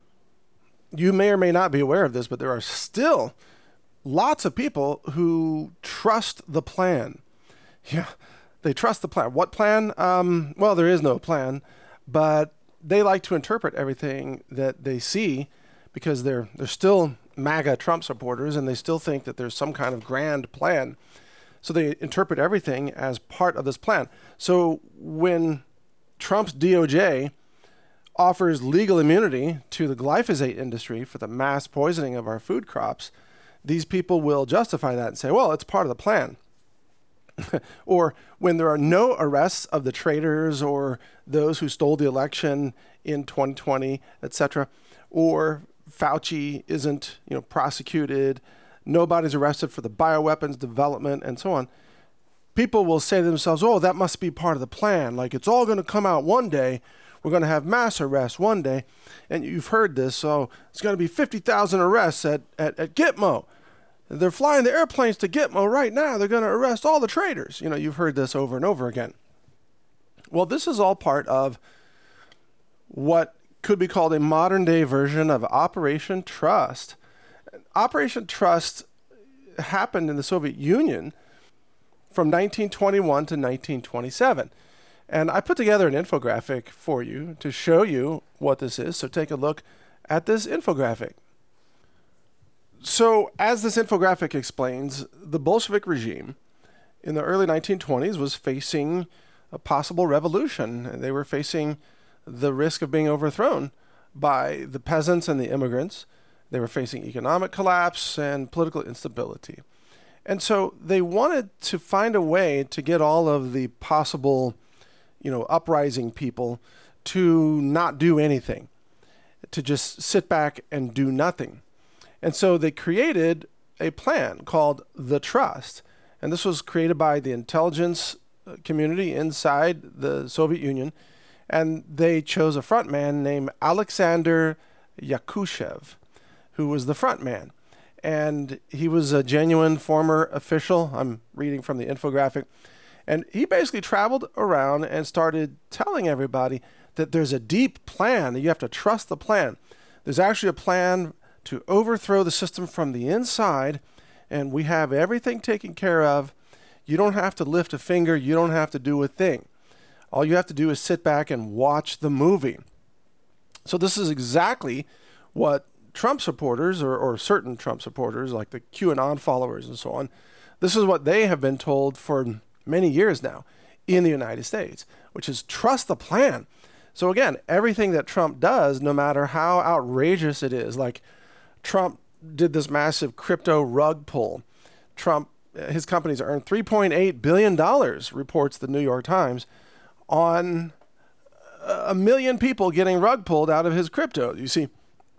You may or may not be aware of this, but there are still lots of people who trust the plan. Yeah, they trust the plan. What plan? Well, there is no plan, but they like to interpret everything that they see because they're still MAGA Trump supporters and they still think that there's some kind of grand plan. So they interpret everything as part of this plan. So when Trump's DOJ offers legal immunity to the glyphosate industry for the mass poisoning of our food crops, these people will justify that and say, well, it's part of the plan. Or when there are no arrests of the traitors or those who stole the election in 2020, etc., or Fauci isn't, prosecuted, nobody's arrested for the bioweapons development and so on, people will say to themselves, oh, that must be part of the plan. Like it's all going to come out one day. We're going to have mass arrests one day. And you've heard this. So it's going to be 50,000 arrests at Gitmo. They're flying the airplanes to Gitmo right now. They're going to arrest all the traitors. You've heard this over and over again. Well, this is all part of what could be called a modern day version of Operation Trust. Operation Trust happened in the Soviet Union from 1921 to 1927. And I put together an infographic for you to show you what this is. So take a look at this infographic. So as this infographic explains, the Bolshevik regime in the early 1920s was facing a possible revolution. They were facing the risk of being overthrown by the peasants and the immigrants. They were facing economic collapse and political instability. And so they wanted to find a way to get all of the possible, uprising people to not do anything, to just sit back and do nothing. And so they created a plan called the Trust. And this was created by the intelligence community inside the Soviet Union. And they chose a front man named Alexander Yakushev, who was the front man. And he was a genuine former official. I'm reading from the infographic. And he basically traveled around and started telling everybody that there's a deep plan, that you have to trust the plan. There's actually a plan to overthrow the system from the inside, and we have everything taken care of. You don't have to lift a finger. You don't have to do a thing. All you have to do is sit back and watch the movie. So this is exactly what Trump supporters or certain Trump supporters, like the QAnon followers and so on, this is what they have been told for many years now in the United States, which is trust the plan. So again, everything that Trump does, no matter how outrageous it is, like Trump did this massive crypto rug pull. Trump, his companies earned $3.8 billion, reports the New York Times, on 1 million people getting rug pulled out of his crypto. You see,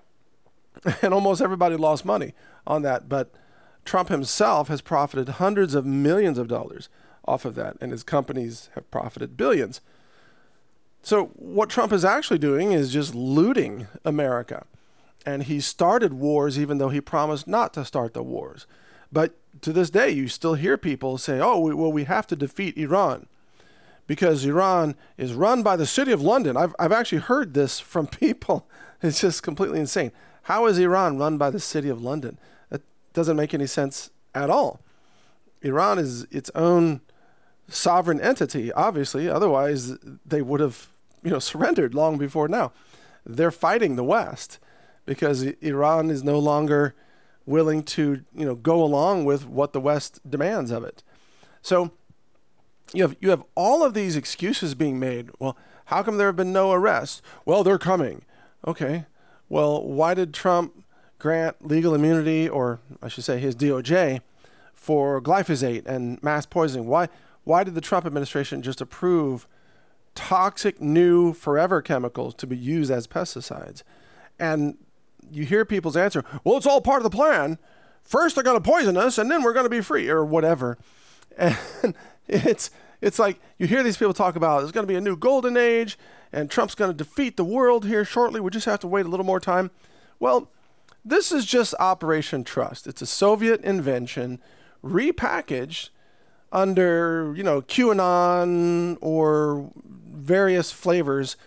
and almost everybody lost money on that. But Trump himself has profited hundreds of millions of dollars off of that, and his companies have profited billions. So what Trump is actually doing is just looting America. And he started wars even though he promised not to start the wars. But to this day, you still hear people say, oh, we have to defeat Iran because Iran is run by the city of London. I've actually heard this from people. It's just completely insane. How is Iran run by the city of London? That doesn't make any sense at all. Iran is its own sovereign entity, obviously. Otherwise, they would have, surrendered long before now. They're fighting the West because Iran is no longer willing to, go along with what the West demands of it. So you have all of these excuses being made. Well, how come there have been no arrests? Well, they're coming. Okay. Well, why did Trump grant legal immunity, or I should say his DOJ, for glyphosate and mass poisoning? Why did the Trump administration just approve toxic new forever chemicals to be used as pesticides? And you hear people's answer, well, it's all part of the plan. First they're going to poison us and then we're going to be free, or whatever. And it's like you hear these people talk about there's going to be a new golden age and Trump's going to defeat the world here shortly. We just have to wait a little more time. Well, this is just Operation Trust. It's a Soviet invention repackaged under, QAnon or various flavors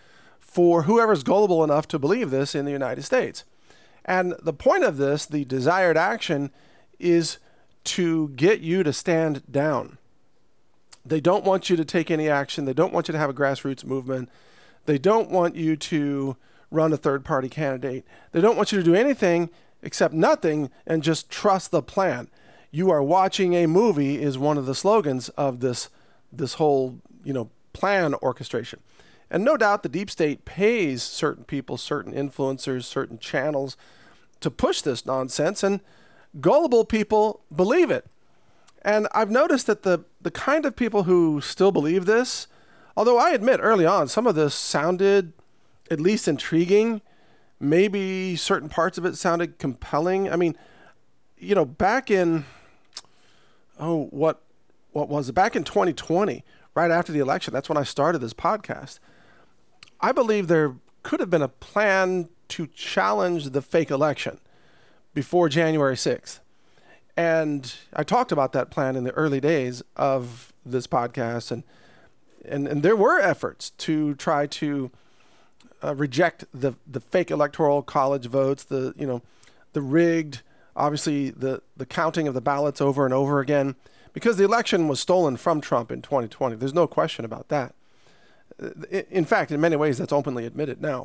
for whoever's gullible enough to believe this in the United States. And the point of this, the desired action, is to get you to stand down. They don't want you to take any action. They don't want you to have a grassroots movement. They don't want you to run a third-party candidate. They don't want you to do anything except nothing and just trust the plan. You are watching a movie is one of the slogans of this whole, plan orchestration. And no doubt the deep state pays certain people, certain influencers, certain channels to push this nonsense, and gullible people believe it. And I've noticed that the kind of people who still believe this, although I admit early on some of this sounded at least intriguing, maybe certain parts of it sounded compelling. I mean, back in, what was it? Back in 2020, right after the election, that's when I started this podcast. I believe there could have been a plan to challenge the fake election before January 6th. And I talked about that plan in the early days of this podcast, and there were efforts to try to reject the fake electoral college votes, the rigged, obviously the counting of the ballots over and over again, because the election was stolen from Trump in 2020. There's no question about that. In fact, in many ways, that's openly admitted now.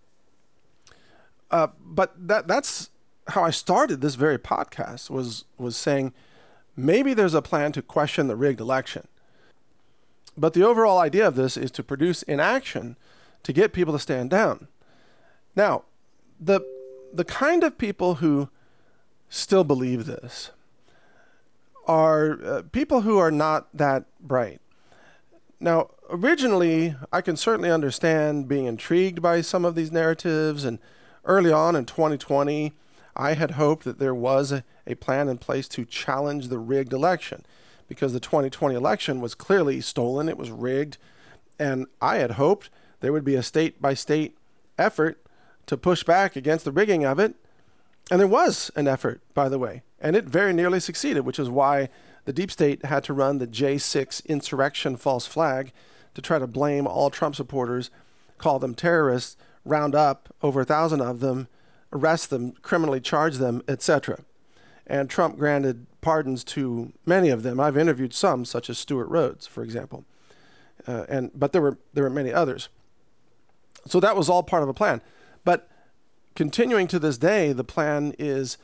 But that's how I started this very podcast, was saying maybe there's a plan to question the rigged election. But the overall idea of this is to produce inaction to get people to stand down. Now, the kind of people who still believe this are people who are not that bright. Now, originally, I can certainly understand being intrigued by some of these narratives, and early on in 2020, I had hoped that there was a plan in place to challenge the rigged election, because the 2020 election was clearly stolen, it was rigged, and I had hoped there would be a state-by-state effort to push back against the rigging of it. And there was an effort, by the way, and it very nearly succeeded, which is why the deep state had to run the J6 insurrection false flag to try to blame all Trump supporters, call them terrorists, round up over 1,000 of them, arrest them, criminally charge them, etc. And Trump granted pardons to many of them. I've interviewed some, such as Stewart Rhodes, for example. But there were many others. So that was all part of a plan. But continuing to this day, the plan is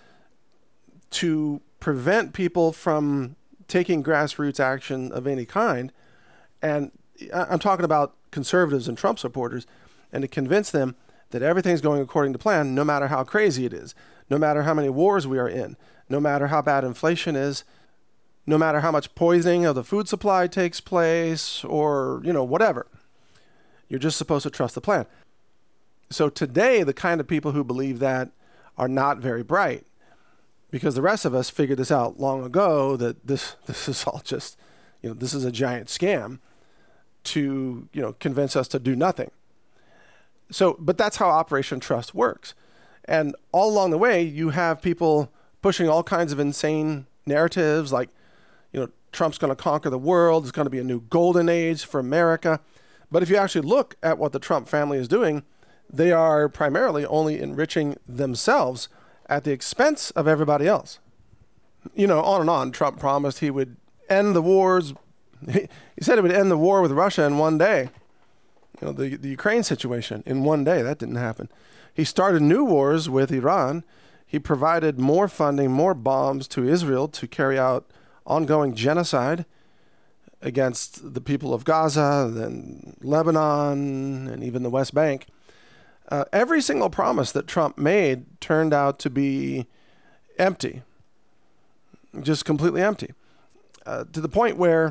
to prevent people from taking grassroots action of any kind. And I'm talking about conservatives and Trump supporters, and to convince them that everything's going according to plan, no matter how crazy it is, no matter how many wars we are in, no matter how bad inflation is, no matter how much poisoning of the food supply takes place, or, whatever. You're just supposed to trust the plan. So today, the kind of people who believe that are not very bright, because the rest of us figured this out long ago, that this is all just, this is a giant scam to, convince us to do nothing. So, but that's how Operation Trust works. And all along the way, you have people pushing all kinds of insane narratives like, Trump's going to conquer the world. It's going to be a new golden age for America. But if you actually look at what the Trump family is doing, they are primarily only enriching themselves at the expense of everybody else. On and on. Trump promised he would end the wars. He said he would end the war with Russia in one day. The Ukraine situation in one day. That didn't happen. He started new wars with Iran. He provided more funding, more bombs to Israel to carry out ongoing genocide against the people of Gaza, then Lebanon, and even the West Bank. Every single promise that Trump made turned out to be empty, just completely empty, to the point where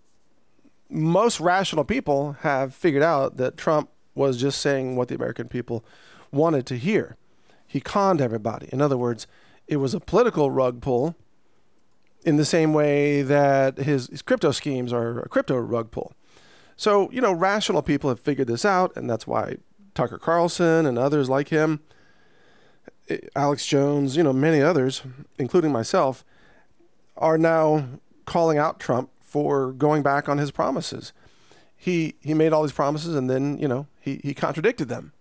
most rational people have figured out that Trump was just saying what the American people wanted to hear. He conned everybody. In other words, it was a political rug pull in the same way that his crypto schemes are a crypto rug pull. So, rational people have figured this out, and that's why Tucker Carlson and others like him, Alex Jones, many others, including myself, are now calling out Trump for going back on his promises. he made all these promises and then, he contradicted them.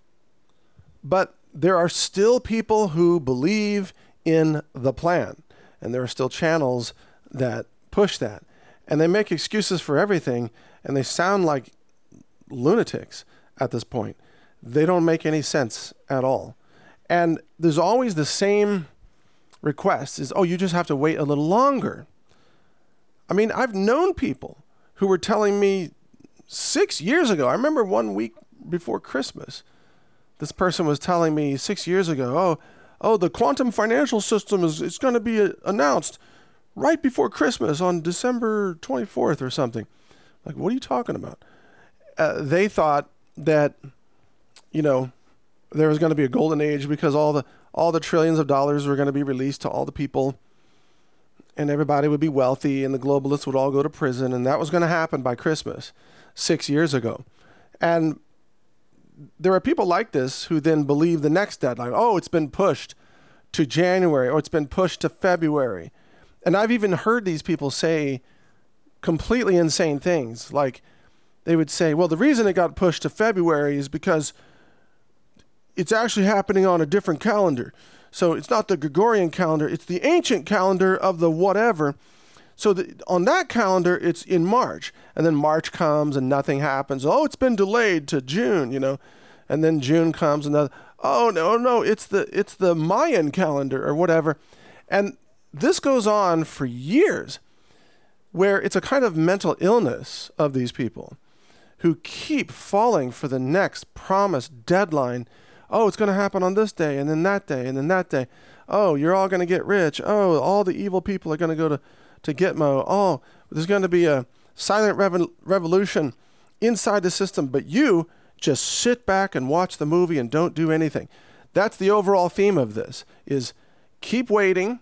But there are still people who believe in the plan, and there are still channels that push that. And they make excuses for everything, and they sound like lunatics at this point. They don't make any sense at all. And there's always the same request is, you just have to wait a little longer. I mean, I've known people who were telling me 6 years ago, I remember 1 week before Christmas, this person was telling me 6 years ago, the quantum financial system is going to be announced right before Christmas on December 24th or something. Like, what are you talking about? They thought that, there was going to be a golden age because all the trillions of dollars were going to be released to all the people, and everybody would be wealthy, and the globalists would all go to prison, and that was going to happen by Christmas 6 years ago. And there are people like this who then believe the next deadline. It's been pushed to January, or it's been pushed to February. And I've even heard these people say completely insane things. Like, they would say, well, the reason it got pushed to February is because it's actually happening on a different calendar. So it's not the Gregorian calendar, it's the ancient calendar of the whatever. So on that calendar, it's in March. And then March comes and nothing happens. It's been delayed to June, And then June comes and no, it's the Mayan calendar or whatever. And this goes on for years, where it's a kind of mental illness of these people who keep falling for the next promised deadline. It's going to happen on this day, and then that day, and then that day. You're all going to get rich. All the evil people are going to go to Gitmo. There's going to be a silent revolution inside the system, but you just sit back and watch the movie and don't do anything. That's the overall theme of this, is keep waiting,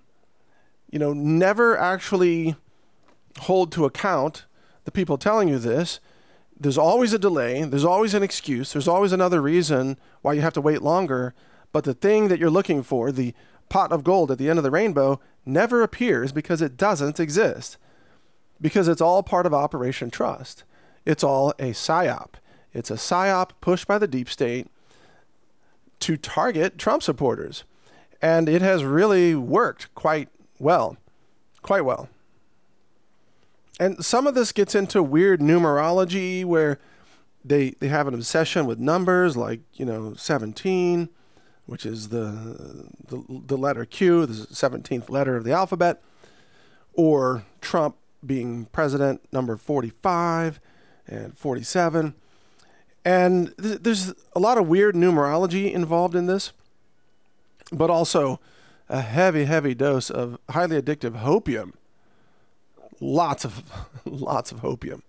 never actually hold to account the people telling you this. There's always a delay. There's always an excuse. There's always another reason why you have to wait longer. But the thing that you're looking for, the pot of gold at the end of the rainbow, never appears because it doesn't exist. Because it's all part of Operation Trust. It's all a PSYOP. It's a PSYOP pushed by the deep state to target Trump supporters. And it has really worked quite well. Quite well. And some of this gets into weird numerology where they have an obsession with numbers like, 17, which is the letter Q, the 17th letter of the alphabet, or Trump being president, number 45 and 47. And there's a lot of weird numerology involved in this, but also a heavy, heavy dose of highly addictive hopium. Lots of hopium.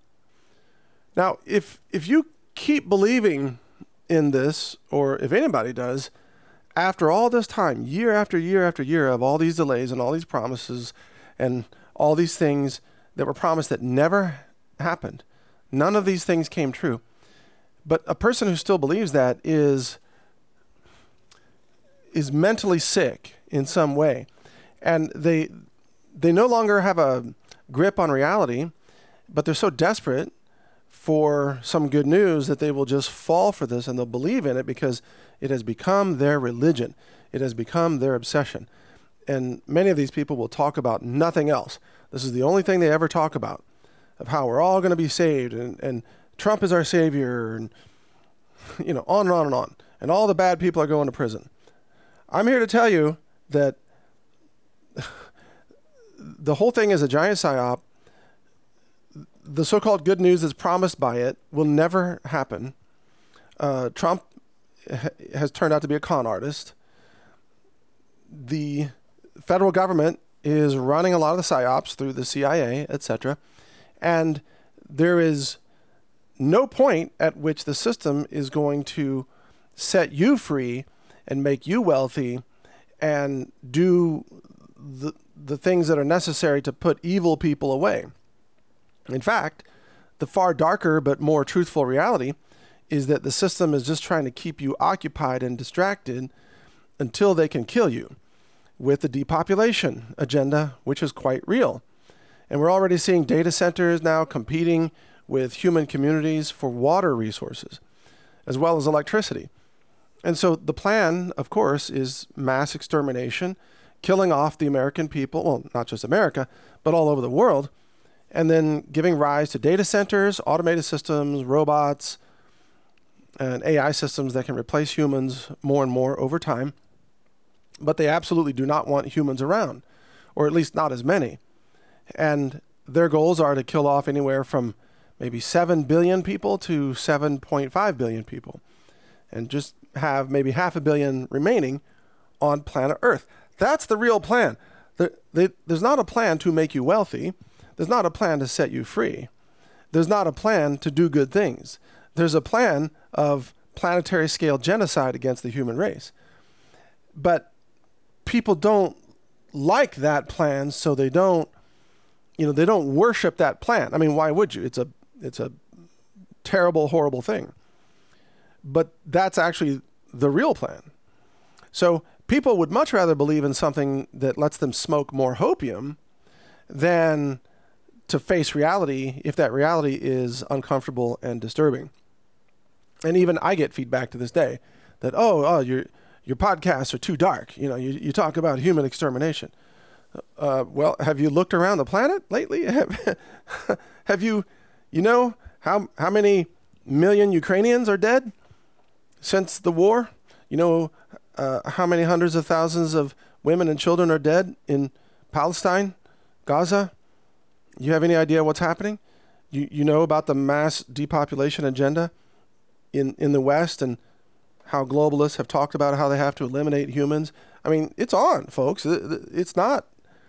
Now, if you keep believing in this, or if anybody does, after all this time, year after year after year of all these delays and all these promises and all these things that were promised that never happened, none of these things came true. But a person who still believes that is mentally sick in some way. And they no longer have a grip on reality, but they're so desperate for some good news that they will just fall for this, and they'll believe in it because it has become their religion. It has become their obsession. And many of these people will talk about nothing else. This is the only thing they ever talk about, of how we're all going to be saved, and Trump is our savior, and on and on and on. And all the bad people are going to prison. I'm here to tell you that the whole thing is a giant psyop. The so-called good news that's promised by it will never happen. Trump has turned out to be a con artist. The federal government is running a lot of the psyops through the CIA, etc. And there is no point at which the system is going to set you free and make you wealthy and do the things that are necessary to put evil people away. In fact, the far darker but more truthful reality is that the system is just trying to keep you occupied and distracted until they can kill you with the depopulation agenda, which is quite real. And we're already seeing data centers now competing with human communities for water resources, as well as electricity. And so the plan, of course, is mass extermination, killing off the American people, well, not just America, but all over the world, and then giving rise to data centers, automated systems, robots, and AI systems that can replace humans more and more over time. But they absolutely do not want humans around, or at least not as many. And their goals are to kill off anywhere from maybe 7 billion people to 7.5 billion people, and just have maybe 500 million remaining on planet Earth. That's the real plan. There's not a plan to make you wealthy. There's not a plan to set you free. There's not a plan to do good things. There's a plan of planetary scale genocide against the human race. But people don't like that plan, so they don't worship that plan. I mean, why would you? It's a terrible, horrible thing. But that's actually the real plan. So people would much rather believe in something that lets them smoke more hopium than to face reality if that reality is uncomfortable and disturbing. And even I get feedback to this day that, your podcasts are too dark. You talk about human extermination. Well, have you looked around the planet lately? Have you how many million Ukrainians are dead since the war? How many hundreds of thousands of women and children are dead in Palestine, Gaza? You have any idea what's happening? You know about the mass depopulation agenda in the West, and how globalists have talked about how they have to eliminate humans. I mean, it's on, folks. It's not.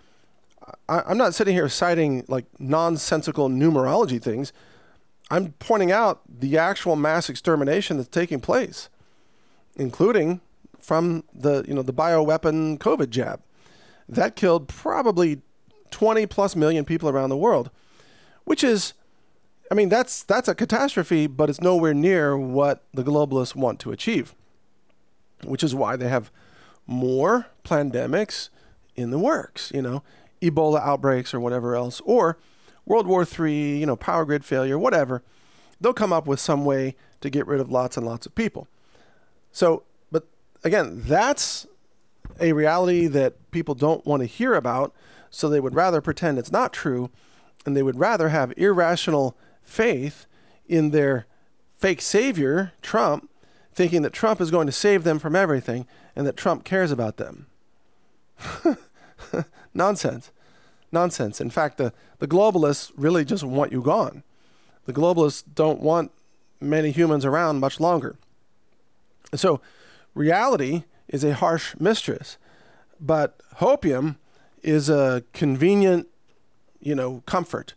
I'm not sitting here citing like nonsensical numerology things. I'm pointing out the actual mass extermination that's taking place, including from the bioweapon COVID jab. That killed probably 20 plus million people around the world, which is, I mean, that's a catastrophe, but it's nowhere near what the globalists want to achieve, which is why they have more pandemics in the works, Ebola outbreaks or whatever else, or World War III, power grid failure, whatever. They'll come up with some way to get rid of lots and lots of people. So, but again, that's a reality that people don't want to hear about, so they would rather pretend it's not true, and they would rather have irrational faith in their fake savior, Trump, thinking that Trump is going to save them from everything and that Trump cares about them. Nonsense. In fact, the globalists really just want you gone. The globalists don't want many humans around much longer. So reality is a harsh mistress, but hopium is a convenient, comfort.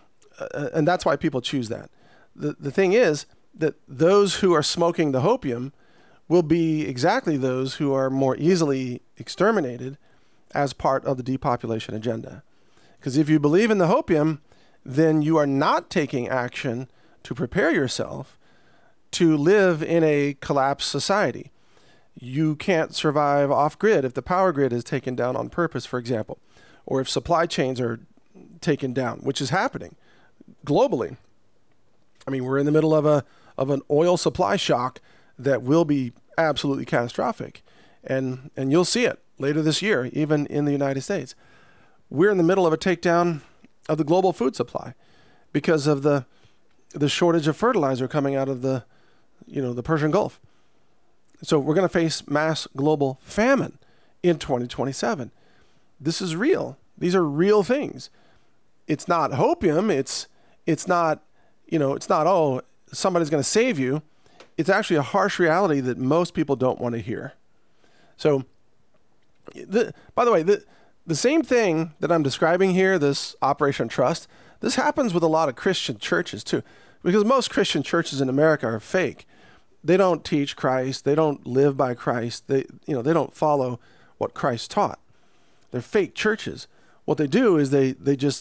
And that's why people choose that. The thing is that those who are smoking the hopium will be exactly those who are more easily exterminated as part of the depopulation agenda. Because if you believe in the hopium, then you are not taking action to prepare yourself to live in a collapsed society. You can't survive off-grid if the power grid is taken down on purpose, for example, or if supply chains are taken down, which is happening globally. I mean, we're in the middle of an oil supply shock that will be absolutely catastrophic, and you'll see it later this year, even in the United States. We're in the middle of a takedown of the global food supply because of the shortage of fertilizer coming out of the Persian Gulf. So we're going to face mass global famine in 2027. This is real. These are real things. It's not hopium. It's not, oh, somebody's going to save you. It's actually a harsh reality that most people don't want to hear. So, by the way, the same thing that I'm describing here, this Operation Trust, this happens with a lot of Christian churches too, because most Christian churches in America are fake. They don't teach Christ. They don't live by Christ. They don't follow what Christ taught. They're fake churches. What they do is they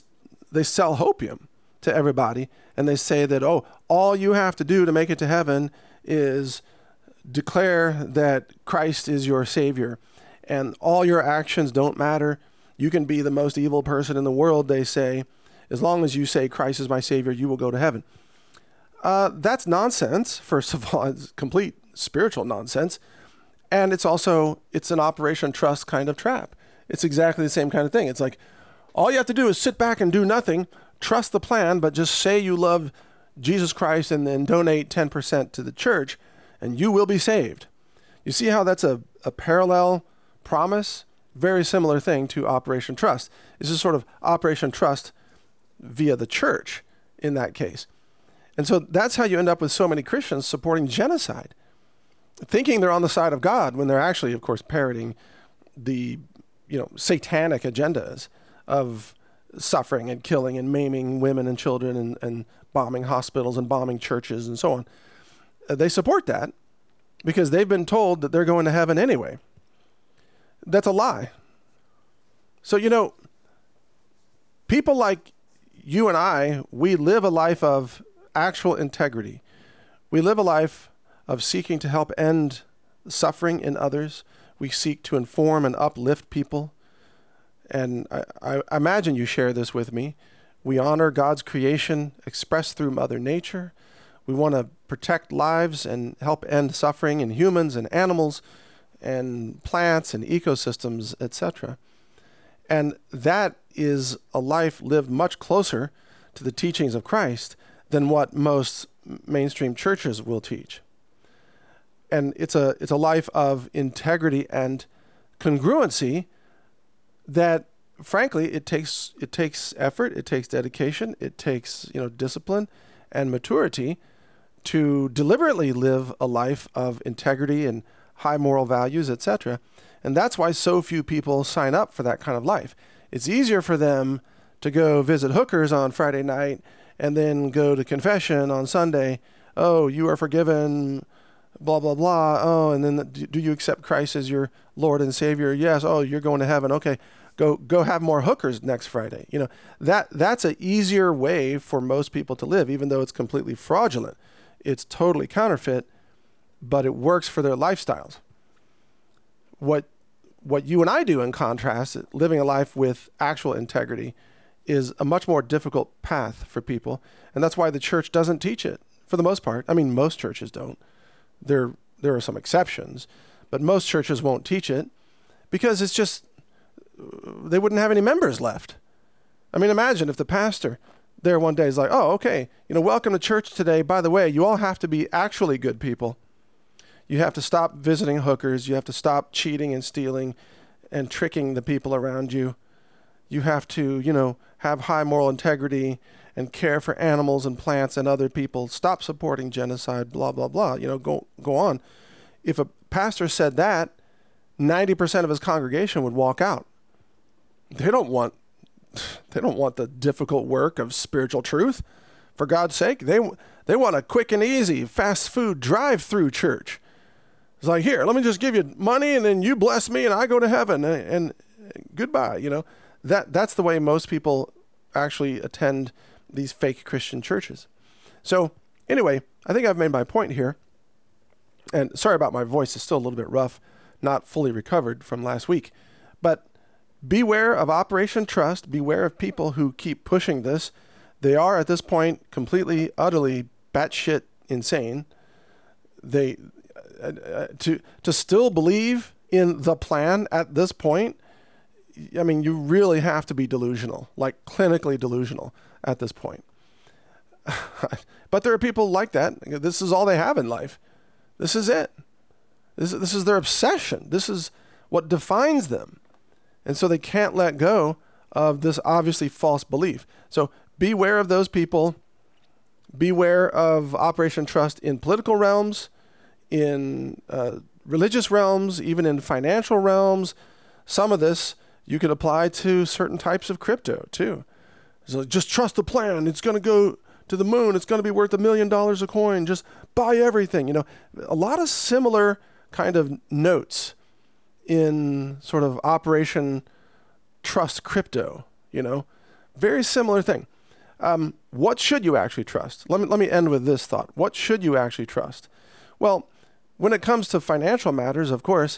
sell hopium to everybody, and they say that, all you have to do to make it to heaven is declare that Christ is your Savior, and all your actions don't matter. You can be the most evil person in the world, they say. As long as you say Christ is my Savior, you will go to heaven. That's nonsense. First of all, it's complete spiritual nonsense. And it's an Operation Trust kind of trap. It's exactly the same kind of thing. It's like, all you have to do is sit back and do nothing, trust the plan, but just say you love Jesus Christ and then donate 10% to the church, and you will be saved. You see how that's a parallel promise? Very similar thing to Operation Trust. This is sort of Operation Trust via the church in that case. And so that's how you end up with so many Christians supporting genocide, thinking they're on the side of God when they're actually, of course, parroting the satanic agendas of suffering and killing and maiming women and children and bombing hospitals and bombing churches and so on. They support that because they've been told that they're going to heaven anyway. That's a lie. So, people like you and I, we live a life of actual integrity. We live a life of seeking to help end suffering in others. We seek to inform and uplift people. And I imagine you share this with me. We honor God's creation expressed through Mother Nature. We want to protect lives and help end suffering in humans and animals and plants and ecosystems, etc. And that is a life lived much closer to the teachings of Christ than what most mainstream churches will teach. And it's a life of integrity and congruency that, frankly, it takes effort, it takes dedication, it takes discipline and maturity to deliberately live a life of integrity and high moral values, etc. And that's why so few people sign up for that kind of life. It's easier for them to go visit hookers on Friday night and then go to confession on Sunday. Oh, you are forgiven, blah, blah, blah. Oh, and then do you accept Christ as your Lord and Savior? Yes. Oh, you're going to heaven. Okay. Go have more hookers next Friday. That's an easier way for most people to live, even though it's completely fraudulent. It's totally counterfeit, but it works for their lifestyles. What you and I do, in contrast, living a life with actual integrity, is a much more difficult path for people. And that's why the church doesn't teach it, for the most part. I mean, most churches don't. There are some exceptions, but most churches won't teach it because it's just, they wouldn't have any members left. I mean, imagine if the pastor there one day is like, oh, okay, welcome to church today. By the way, you all have to be actually good people. You have to stop visiting hookers. You have to stop cheating and stealing and tricking the people around you. You have to, have high moral integrity and care for animals and plants and other people. Stop supporting genocide, blah, blah, blah. Go on. If a pastor said that, 90% of his congregation would walk out. They don't want the difficult work of spiritual truth. For God's sake, they want a quick and easy fast food drive-through church. It's like, here, let me just give you money and then you bless me and I go to heaven and goodbye. That's the way most people actually attend these fake Christian churches. So anyway, I think I've made my point here. And sorry about my voice. It's still a little bit rough, not fully recovered from last week. But beware of Operation Trust. Beware of people who keep pushing this. They are, at this point, completely, utterly batshit insane. They to still believe in the plan at this point, I mean, you really have to be delusional, like clinically delusional at this point. But there are people like that. This is all they have in life. This is it. This is their obsession. This is what defines them. And so they can't let go of this obviously false belief. So beware of those people. Beware of Operation Trust in political realms, in religious realms, even in financial realms. Some of this you could apply to certain types of crypto too. So just trust the plan. It's going to go to the moon. It's going to be worth $1 million a coin. Just buy everything. A lot of similar kind of notes in sort of Operation Trust crypto, very similar thing. What should you actually trust? Let me end with this thought. What should you actually trust? Well, when it comes to financial matters, of course,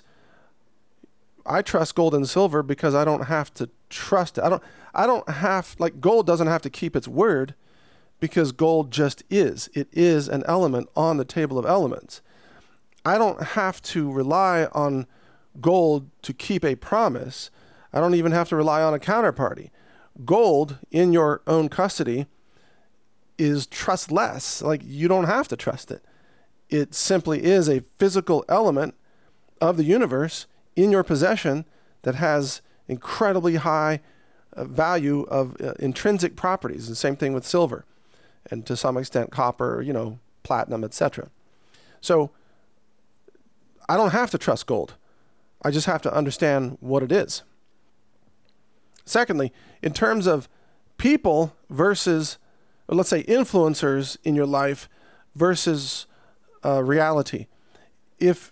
I trust gold and silver because I don't have to trust it. I don't have, like, gold doesn't have to keep its word. because gold just is. It is an element on the table of elements. I don't have to rely on gold to keep a promise. I don't even have to rely on a counterparty. Gold in your own custody is trustless. Like, you don't have to trust it. It simply is a physical element of the universe in your possession that has incredibly high value of intrinsic properties. The same thing with silver, and to some extent copper, platinum, etc. So I don't have to trust gold. I just have to understand what it is. Secondly, in terms of people versus, or let's say, influencers in your life versus reality. If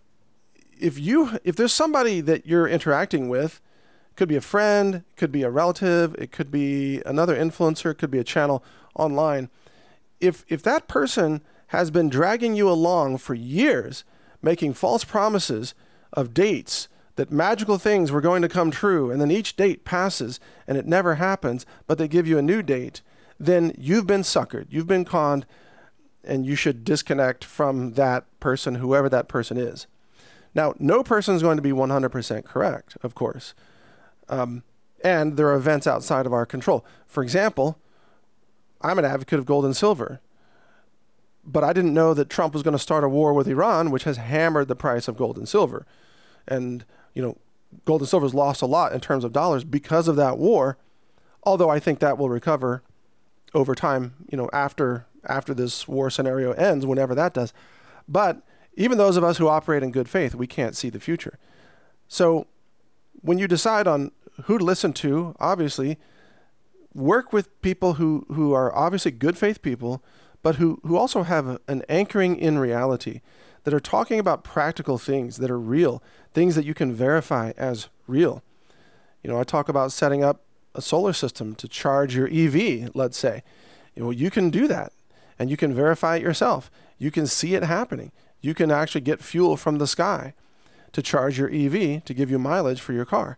there's somebody that you're interacting with, could be a friend, could be a relative, it could be another influencer, it could be a channel online. If that person has been dragging you along for years, making false promises of dates, that magical things were going to come true, and then each date passes and it never happens, but they give you a new date, then you've been suckered, you've been conned, and you should disconnect from that person, whoever that person is. Now, no person is going to be 100% correct, of course. And there are events outside of our control. For example, I'm an advocate of gold and silver, but I didn't know that Trump was going to start a war with Iran, which has hammered the price of gold and silver. And, gold and silver has lost a lot in terms of dollars because of that war, although I think that will recover over time, after this war scenario ends, whenever that does. But even those of us who operate in good faith, we can't see the future. So when you decide on who to listen to, obviously, work with people who are obviously good faith people, but who also have an anchoring in reality, that are talking about practical things that are real, things that you can verify as real. I talk about setting up a solar system to charge your EV, let's say. You can do that, and you can verify it yourself. You can see it happening. You can actually get fuel from the sky to charge your EV to give you mileage for your car.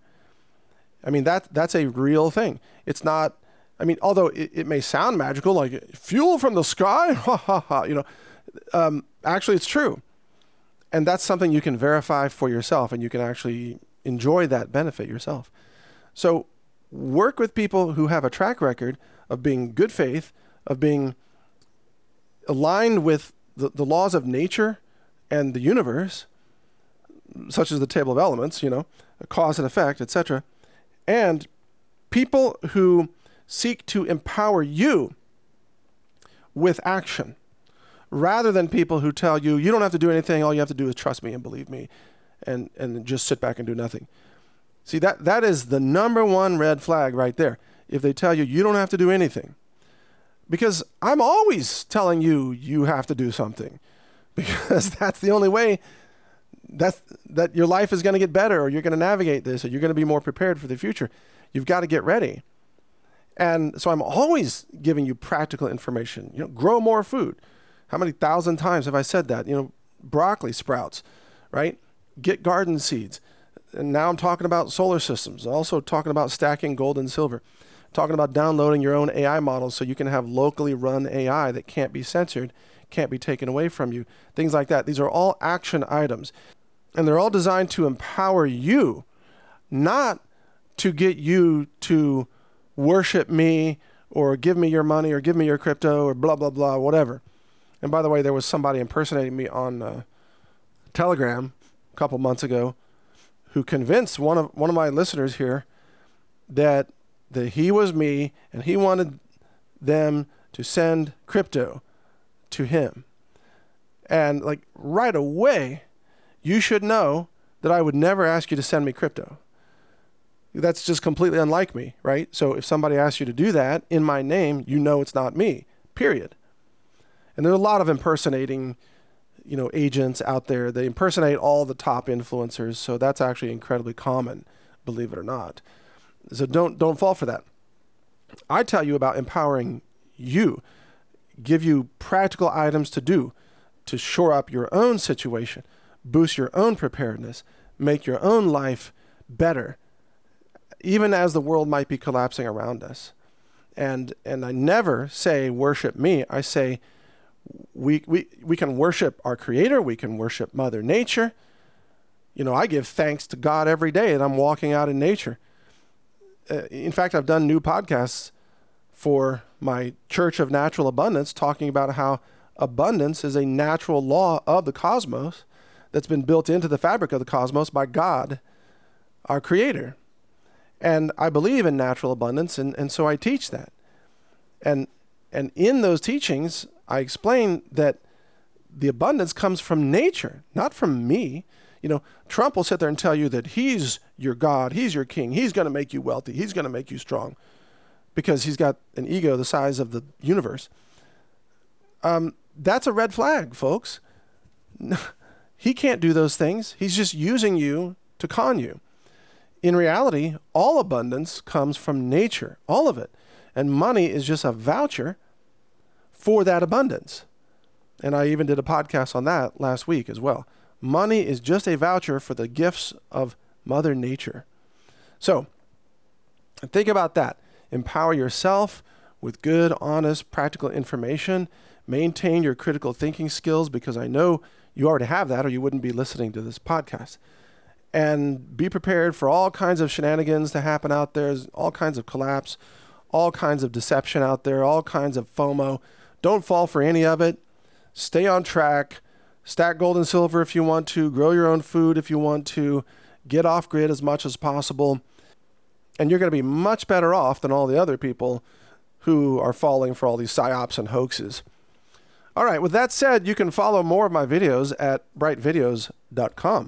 I mean, that's a real thing. It's not, although it may sound magical, like fuel from the sky, ha ha ha, actually it's true. And that's something you can verify for yourself, and you can actually enjoy that benefit yourself. So work with people who have a track record of being good faith, of being aligned with the laws of nature and the universe, such as the table of elements, cause and effect, etc. And people who seek to empower you with action, rather than people who tell you, you don't have to do anything, all you have to do is trust me and believe me, and just sit back and do nothing. See, that is the number one red flag right there. If they tell you, you don't have to do anything. Because I'm always telling you, you have to do something. Because that's the only way that your life is going to get better, or you're going to navigate this, or you're going to be more prepared for the future. You've got to get ready. And so I'm always giving you practical information. Grow more food. How many thousand times have I said that? Broccoli sprouts, right? Get garden seeds. And now I'm talking about solar systems. Also talking about stacking gold and silver. Talking about downloading your own AI models so you can have locally run AI that can't be censored, can't be taken away from you. Things like that. These are all action items. And they're all designed to empower you, not to get you to worship me or give me your money or give me your crypto or blah, blah, blah, whatever. And by the way, there was somebody impersonating me on Telegram a couple months ago who convinced one of my listeners here that he was me and he wanted them to send crypto to him. And right away, you should know that I would never ask you to send me crypto. That's just completely unlike me, right? So if somebody asks you to do that in my name, it's not me, period. And there's a lot of impersonating, agents out there. They impersonate all the top influencers. So that's actually incredibly common, believe it or not. So don't fall for that. I tell you about empowering you, give you practical items to do to shore up your own situation, boost your own preparedness, make your own life better, even as the world might be collapsing around us. And I never say worship me. I say we can worship our Creator. We can worship Mother Nature. I give thanks to God every day that I'm walking out in nature. In fact, I've done new podcasts for my Church of Natural Abundance talking about how abundance is a natural law of the cosmos that's been built into the fabric of the cosmos by God, our Creator. And I believe in natural abundance, and so I teach that. And in those teachings, I explain that the abundance comes from nature, not from me. Trump will sit there and tell you that he's your God, he's your king, he's going to make you wealthy, he's going to make you strong, because he's got an ego the size of the universe. That's a red flag, folks. He can't do those things. He's just using you to con you. In reality, all abundance comes from nature, all of it. And money is just a voucher for that abundance. And I even did a podcast on that last week as well. Money is just a voucher for the gifts of Mother Nature. So think about that. Empower yourself with good, honest, practical information. Maintain your critical thinking skills, because I know you already have that, or you wouldn't be listening to this podcast. And be prepared for all kinds of shenanigans to happen out there, all kinds of collapse, all kinds of deception out there, all kinds of FOMO. Don't fall for any of it. Stay on track. Stack gold and silver if you want to. Grow your own food if you want to. Get off grid as much as possible. And you're going to be much better off than all the other people who are falling for all these psyops and hoaxes. All right, with that said, you can follow more of my videos at brightvideos.com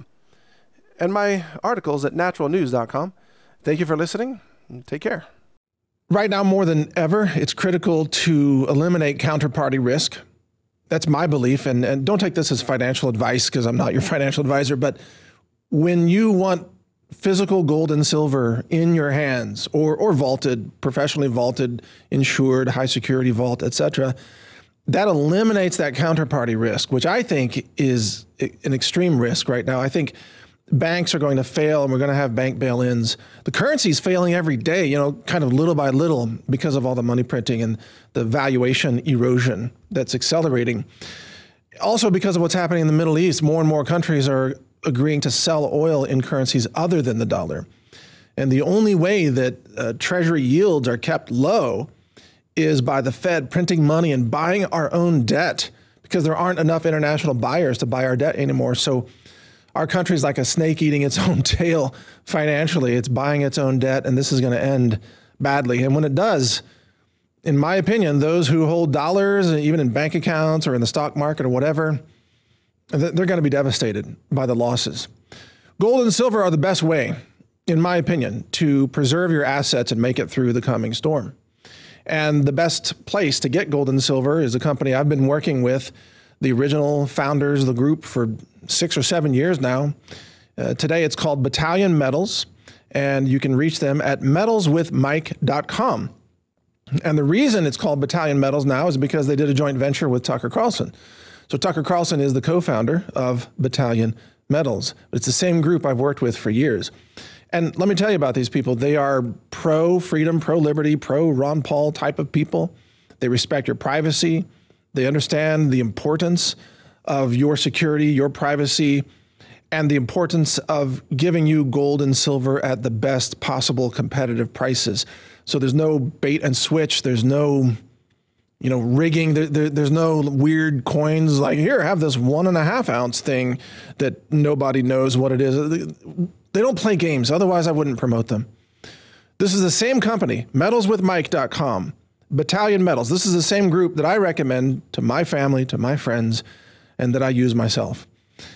and my articles at naturalnews.com. Thank you for listening, and take care. Right now, more than ever, it's critical to eliminate counterparty risk. That's my belief, and don't take this as financial advice, because I'm not your financial advisor, but when you want physical gold and silver in your hands, or vaulted, professionally vaulted, insured, high security vault, etc., that eliminates that counterparty risk, which I think is an extreme risk right now. I think banks are going to fail, and we're going to have bank bail-ins. The currency is failing every day, kind of little by little, because of all the money printing and the valuation erosion that's accelerating. Also, because of what's happening in the Middle East, more and more countries are agreeing to sell oil in currencies other than the dollar. And the only way that treasury yields are kept low is by the Fed printing money and buying our own debt, because there aren't enough international buyers to buy our debt anymore. So our country's like a snake eating its own tail financially. It's buying its own debt, and this is going to end badly. And when it does, in my opinion, those who hold dollars, even in bank accounts or in the stock market or whatever, they're going to be devastated by the losses. Gold and silver are the best way, in my opinion, to preserve your assets and make it through the coming storm. And the best place to get gold and silver is a company I've been working with, the original founders of the group, for 6 or 7 years now. Today it's called Battalion Metals, and you can reach them at metalswithmike.com. And the reason it's called Battalion Metals now is because they did a joint venture with Tucker Carlson. So Tucker Carlson is the co-founder of Battalion Metals. It's the same group I've worked with for years. And let me tell you about these people. They are pro-freedom, pro-liberty, pro-Ron Paul type of people. They respect your privacy. They understand the importance of your security, your privacy, and the importance of giving you gold and silver at the best possible competitive prices. So there's no bait and switch. There's no, rigging. There's no weird coins like, here, have this 1.5 ounce thing that nobody knows what it is. They don't play games. Otherwise, I wouldn't promote them. This is the same company, metalswithmike.com, Battalion Metals. This is the same group that I recommend to my family, to my friends, and that I use myself.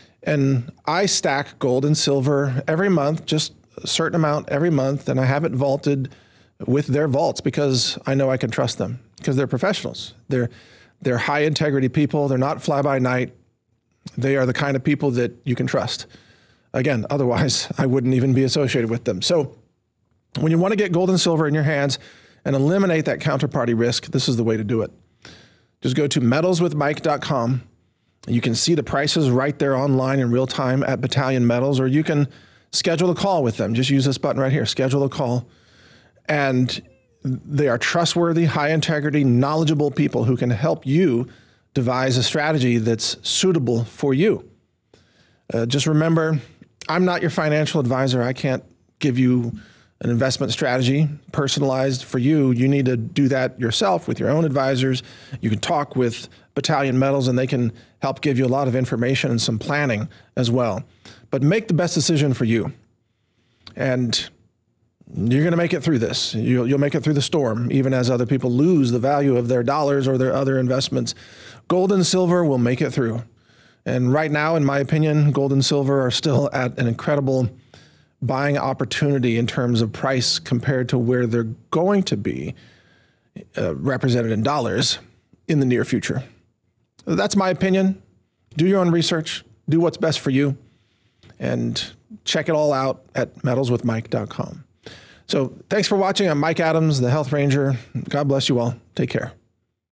And I stack gold and silver every month, just a certain amount every month, and I have it vaulted with their vaults because I know I can trust them, because they're professionals. They're high integrity people. They're not fly by night. They are the kind of people that you can trust. Again, otherwise I wouldn't even be associated with them. So when you want to get gold and silver in your hands and eliminate that counterparty risk, this is the way to do it. Just go to metalswithmike.com. You can see the prices right there online in real time at Battalion Metals, or you can schedule a call with them. Just use this button right here, schedule a call. And They are trustworthy, high integrity, knowledgeable people who can help you devise a strategy that's suitable for you. Just remember, I'm not your financial advisor. I can't give you an investment strategy personalized for you. You need to do that yourself with your own advisors. You can talk with Battalion Metals and they can help give you a lot of information and some planning as well. But make the best decision for you. And you're going to make it through this. You'll make it through the storm, even as other people lose the value of their dollars or their other investments. Gold and silver will make it through. And right now, in my opinion, gold and silver are still at an incredible buying opportunity in terms of price compared to where they're going to be represented in dollars in the near future. That's my opinion. Do your own research. Do what's best for you. And check it all out at metalswithmike.com. So thanks for watching. I'm Mike Adams, the Health Ranger. God bless you all. Take care.